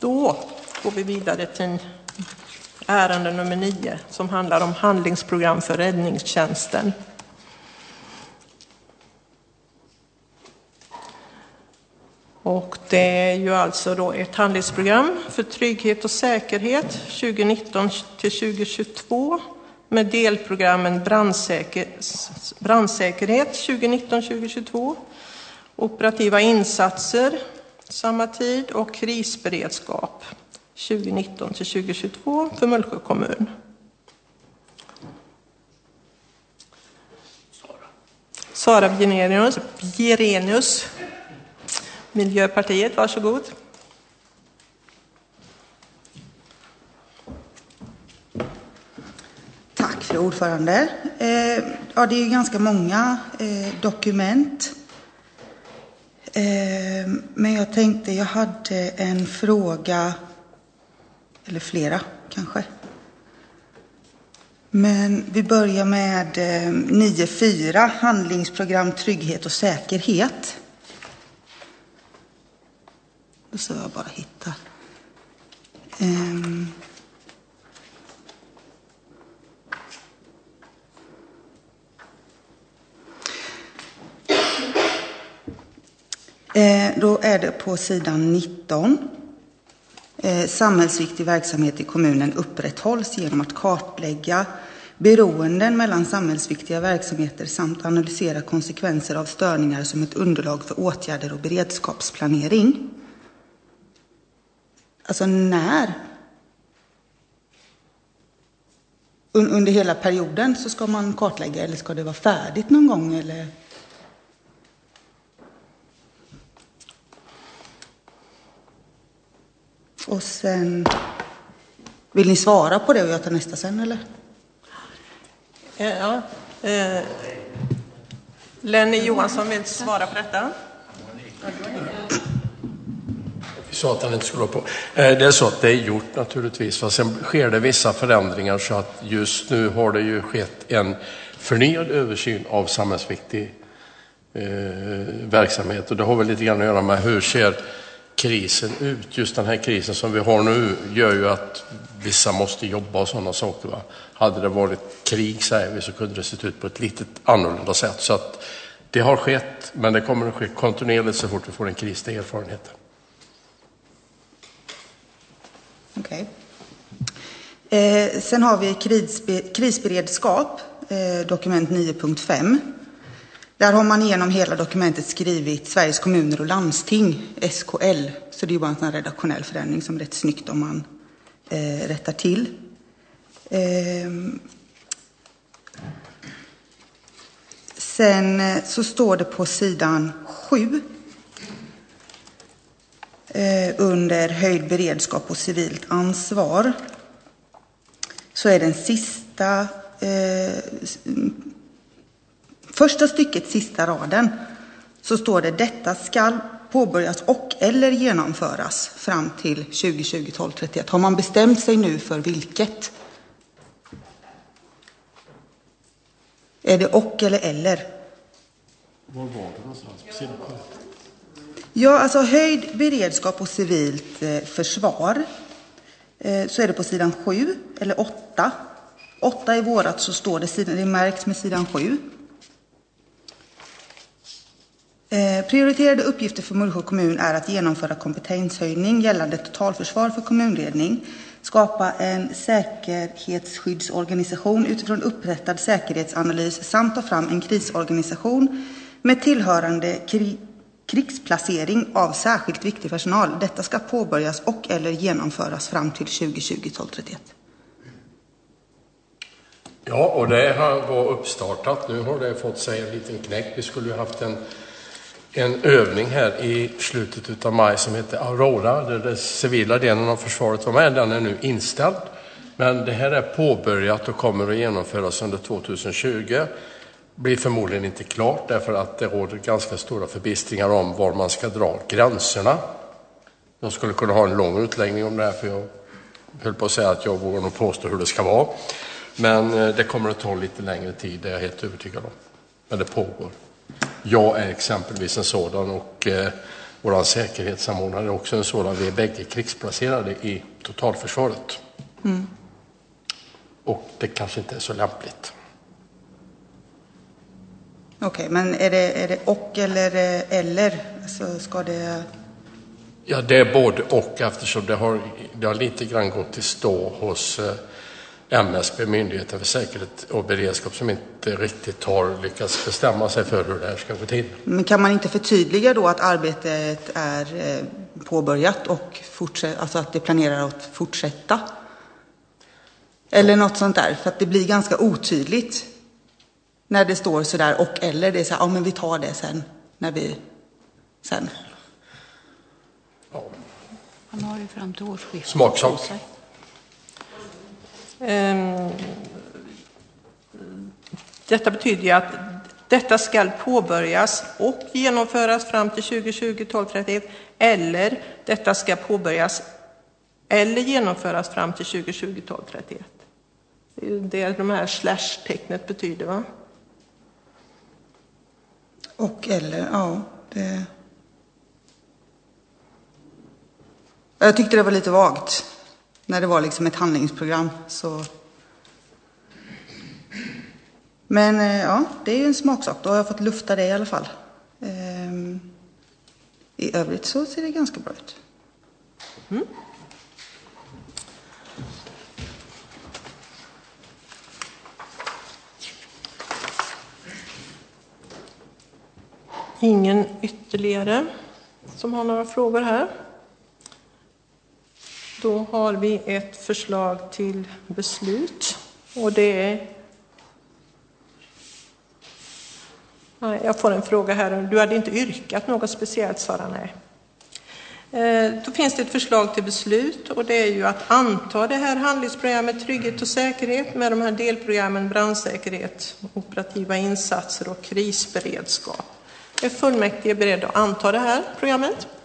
Då går vi vidare till ärende nummer 9 som handlar om handlingsprogram för räddningstjänsten. Och det är ju alltså då ett handlingsprogram för trygghet och säkerhet 2019 till 2022 med delprogrammen brandsäkerhet 2019-2022, operativa insatser samma tid och krisberedskap 2019 till 2022 för Mullsjö kommun. Sara Bjerenius, Miljöpartiet, varsågod. Tack för ordförande. Ja, det är ju ganska många dokument. Men jag tänkte, jag hade en fråga, eller flera kanske. Men vi börjar med 9.4, handlingsprogram trygghet och säkerhet. Då ska jag bara hitta. Då är det på sidan 19. Samhällsviktig verksamhet i kommunen upprätthålls genom att kartlägga beroenden mellan samhällsviktiga verksamheter samt analysera konsekvenser av störningar som ett underlag för åtgärder och beredskapsplanering. Alltså när? Under hela perioden så ska man kartlägga, eller ska det vara färdigt någon gång eller? Och sen, vill ni svara på det och jag tar nästa sen eller? Ja, Lenny Johansson vill svara på detta. Vi sa att han inte skulle vara på. Det är så att det är gjort naturligtvis. Fast sen sker det vissa förändringar så att just nu har det ju skett en förnyad översyn av samhällsviktig verksamhet. Och det har väl lite grann att göra med hur ser krisen ut. Just den här krisen som vi har nu gör ju att vissa måste jobba och sådana saker. Va? Hade det varit krig säger vi, så kunde det se ut på ett lite annorlunda sätt. Så att det har skett, men det kommer att ske kontinuerligt så fort vi får en kris, det är erfarenheten. Okej. Sen har vi krisberedskap, dokument 9.5. Där har man genom hela dokumentet skrivit Sveriges kommuner och landsting, SKL. Så det är ju bara en sån här redaktionell förändring som är rätt snyggt om man rättar till. Sen så står det på sidan 7 under höjd beredskap och civilt ansvar. Så är den sista första stycket, sista raden, så står det detta ska påbörjas och eller genomföras fram till 2020-12-31. Har man bestämt sig nu för vilket? Är det och eller? Var var det någonstans? Ja, alltså höjd beredskap och civilt försvar. Så är det på sidan 7 eller 8. 8 i vårat så står det märks med sidan 7. Prioriterade uppgifter för Mullsjö kommun är att genomföra kompetenshöjning gällande totalförsvar för kommunledning, skapa en säkerhetsskyddsorganisation utifrån upprättad säkerhetsanalys samt ta fram en krisorganisation med tillhörande krigsplacering av särskilt viktig personal. Detta ska påbörjas och eller genomföras fram till 2020-12-31. Ja, och det var uppstartat. Nu har det fått sig en liten knäck. Vi skulle ju haft en övning här i slutet av maj som heter Aurora, där den civila delen av försvaret var med. Den är nu inställd, men det här är påbörjat och kommer att genomföras under 2020. Blir förmodligen inte klart därför att det råder ganska stora förbistringar om var man ska dra gränserna. Jag skulle kunna ha en lång utläggning om det här, för jag höll på att säga att jag vågar nog påstå hur det ska vara. Men det kommer att ta lite längre tid, det är jag helt övertygad om. Men det pågår. Jag är exempelvis en sådan och vår säkerhetssamordnare är också en sådan. Vi är bägge krigsplacerade i totalförsvaret. Och det kanske inte är så lämpligt. Okej, men är det och eller? Så ska det... Ja, det är både och, eftersom det har lite grann gått till stå hos MSB, Myndigheten för säkerhet och beredskap, som inte riktigt har lyckats bestämma sig för hur det här ska gå till. Men kan man inte förtydliga då att arbetet är påbörjat och alltså att det planerar att fortsätta? Eller något sånt där, för att det blir ganska otydligt när det står sådär och eller. Det är så här, ja men vi tar det sen, när vi sen. Ja. Han har ju fram till årsskiftet. Smaksak. Detta betyder ju att detta ska påbörjas och genomföras fram till 2020-12-31, eller detta ska påbörjas eller genomföras fram till 2020-12-31. Det är det de här slash-tecknet betyder, va? Och eller, ja. Det... Jag tyckte det var lite vagt när det var liksom ett handlingsprogram. Så... Men ja, det är ju en smaksak. Då har jag fått lufta det i alla fall. I övrigt så ser det ganska bra ut. Ingen ytterligare som har några frågor här. Då har vi ett förslag till beslut. Och det är... Nej, jag får en fråga här. Du hade inte yrkat något speciellt, Sara? Nej. Då finns det ett förslag till beslut, och det är ju att anta det här handlingsprogrammet Trygghet och säkerhet med de här delprogrammen brandsäkerhet, operativa insatser och krisberedskap. Är fullmäktige beredd att anta det här programmet?